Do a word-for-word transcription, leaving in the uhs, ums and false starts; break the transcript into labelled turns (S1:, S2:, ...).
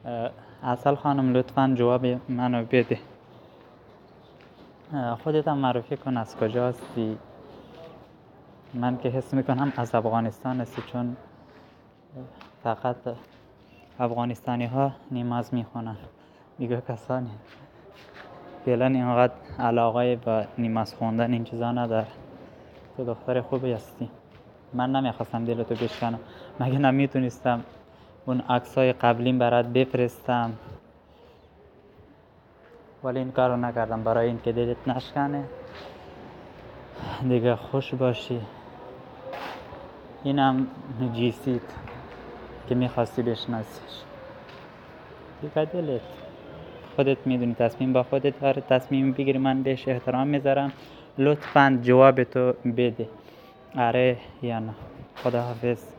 S1: اصل خانم لطفاً جواب منو بده. خودت هم معرفی کن از کجا هستی. من که حس میکنم از افغانستان هستی، چون فقط افغانستانی ها نماز میخونن، دیگه کسانی فعلا اینقدر علاقه با نماز خوندن این چیزا نداره. تو دختر خوبی هستی. من نمیخواستم دلتو بشکنم، مگه نمیتونستم اون عکسای قبلیم برات بفرستم، ولی این کارو نکردم برای این که دلت نشکنه. دیگه خوش باشی. اینم جیسیت که میخواستی بشناسیش. دیگه دلت خودت میدونی، تصمیم با خودت داره، تصمیم بگیری. من بهش احترام میذارم. لطفاً جواب تو بده، آره یا نه. خداحافظ.